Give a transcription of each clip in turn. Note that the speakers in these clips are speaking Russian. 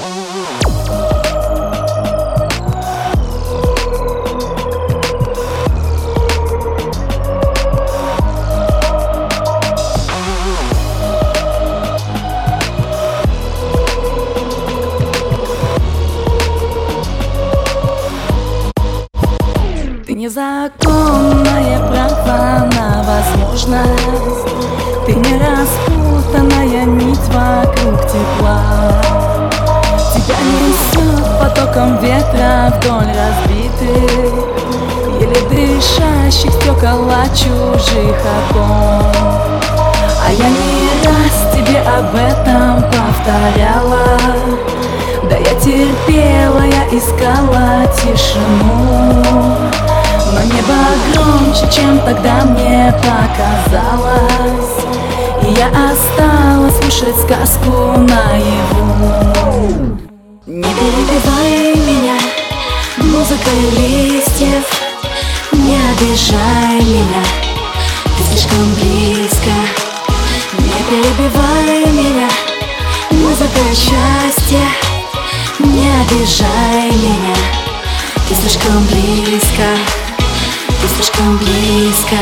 Незаконное право на возможность, ты не распутанная нить вокруг тепла. Тебя несет потоком ветра вдоль разбитых, еле дышащих стекол от чужих окон. А я не раз тебе об этом повторяла, да я терпела, я искала тишину. Но небо громче, чем тогда мне показалось, и я осталась слушать сказку наяву. Не перебивай меня музыкой листьев, не обижай меня, ты слишком близко. Не перебивай меня музыкой счастья, не обижай меня, ты слишком близко. Ты слишком близко.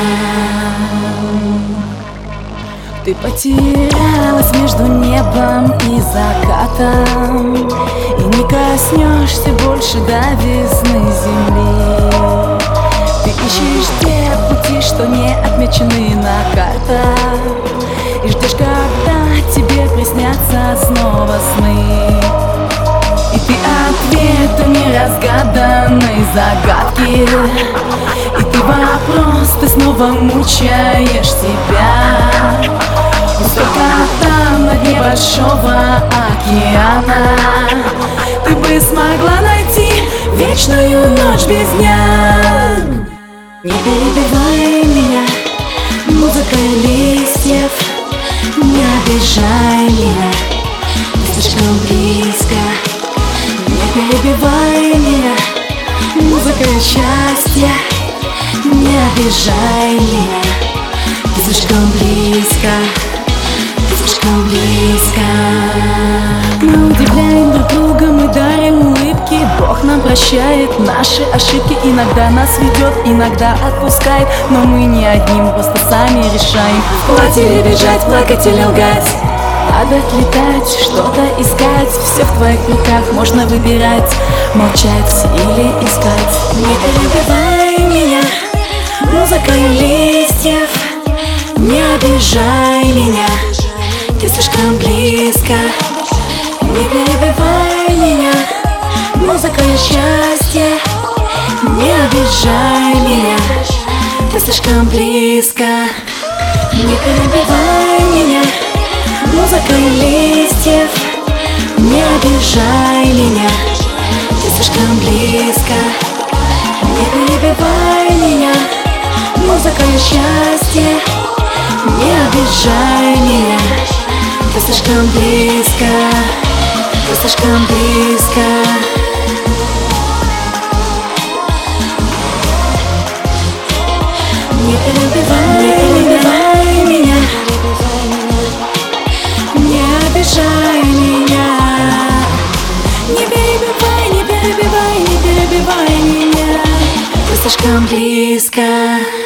Ты потерялась между небом и закатом, и не коснешься больше до весны земли. Ты ищешь те пути, что не отмечены на картах, и ждешь, когда тебе приснятся снова сны. И ты ответы неразгаданной загадки, и ты вопрос, ты снова мучаешь себя. И сколько там на дне большого океана ты бы смогла найти вечную ночь без дня. Не перебивай меня музыкой листьев, не обижай меня, ты слишком близко. Не перебивай меня музыкой счастья, не обижай меня, ты слишком близко, ты слишком близко. Мы удивляем друг друга, мы дарим улыбки, Бог нам прощает наши ошибки. Иногда нас ведет, иногда отпускает, но мы не одним, просто сами решаем. Плыть или бежать, плакать или лгать, падать, летать, что-то искать. Все в твоих руках, можно выбирать, молчать или искать. Не перебивай меня музыкой листьев, не обижай меня, ты слишком близко. Не перебивай меня музыкой счастья, не обижай меня, ты слишком близко. Не перебивай меня музыкой листьев, не обижай меня, ты слишком близко. Не перебивай меня музыкой счастья, не обижай меня, ты слишком близко, ты слишком близко. Не перебивай меня, не обижай меня. Не перебивай, не перебивай, не перебивай меня, ты слишком близко.